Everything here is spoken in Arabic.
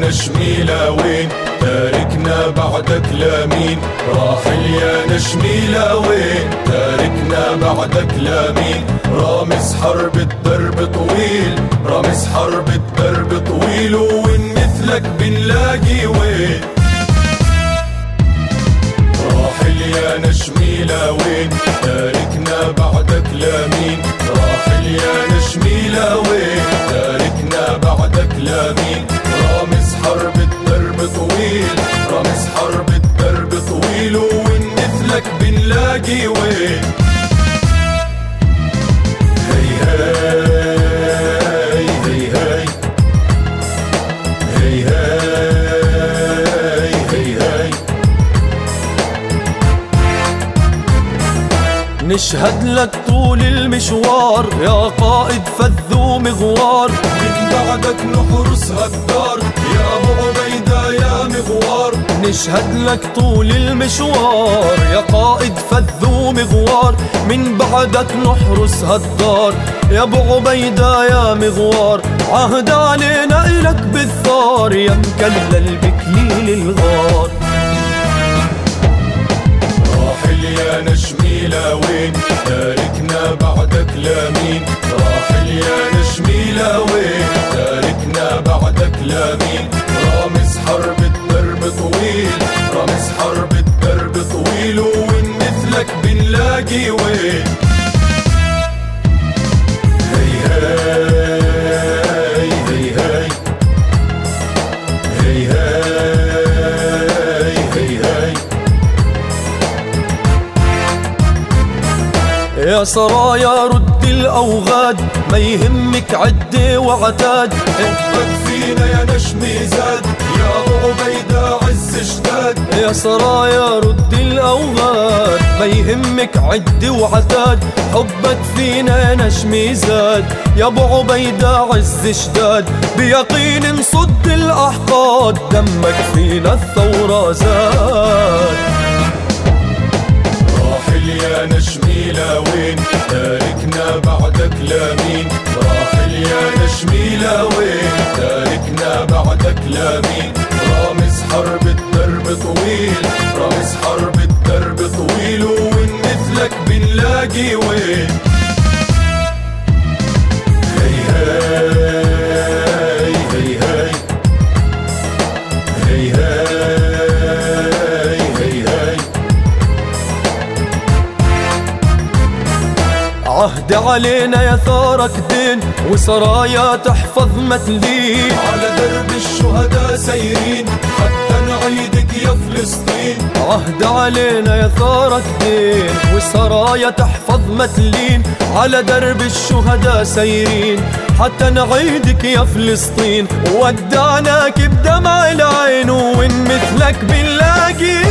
نشمي لوين تاركنا بعدك لمين؟ راحل يا نشمي لوين تاركنا بعدك لمين؟ رامز حرب الدرب طويل، رامز حرب الدرب طويل، وين مثلك بنلاقي وين؟ راحل يا نشمي لوين تاركنا بعدك لمين؟ راحل يا نشمي لوين تاركنا بعدك لمين؟ رامز حرب الدرب طويل، رامز حرب الدرب طويل، وين مثلك بنلاقي وين؟ هي هاي هي هاي هي هاي هي هاي. نشهد لك طول المشوار يا قائد فذ ومغوار، من بعدك نحرسها الدار يا ابو عبيدة يا مغوار. نشهد لك طول المشوار يا قائد فذ ومغوار، من بعدك نحرسها الدار يا ابو عبيدة يا مغوار. عهد علينا إلك بالثار يا مكلل بكليل الغار. راحل يا نشمي لوين تاركنا بعدك لمين؟ راحل يا نشمي لوين تاركنا بعدك لمين؟ رامز حرب الدرب طويل، رامز حرب الدرب طويل، وين مثلك بنلاقي وين؟ هي هاي هي هاي هي هاي هي هاي. يا سرايا رد الأوغاد ما يهمك عدة وعتاد، حبك فينا يا نشمي زاد يا ابو عبيدة عز شداد. يا سرايا رد الأوغاد ما يهمك عدة وعتاد، حبك فينا يا نشمي زاد يا ابو عبيدة عز شداد. بيقين نصد الأحقاد دمك فينا الثورة زاد. راحل يا نشمي لوين تاركنا بعدك لمين؟ راحل يا نشمي لوين تاركنا بعدك لمين؟ رامز حرب الدرب طويل، رامز حرب الدرب طويل، وين مثلك بنلاقي وين؟ هي هاي هي هاي هي هاي هي هاي. عهد علينا يا ثارك دين وسرايا تحفظ متلين، على درب الشهداء سايرين حتى نعيدك يا فلسطين. عهد علينا يا ثارك دين وسرايا تحفظ متلين، على درب الشهداء سايرين حتى نعيدك يا فلسطين. ودعناك بدمع العين وين مثلك بنلاقي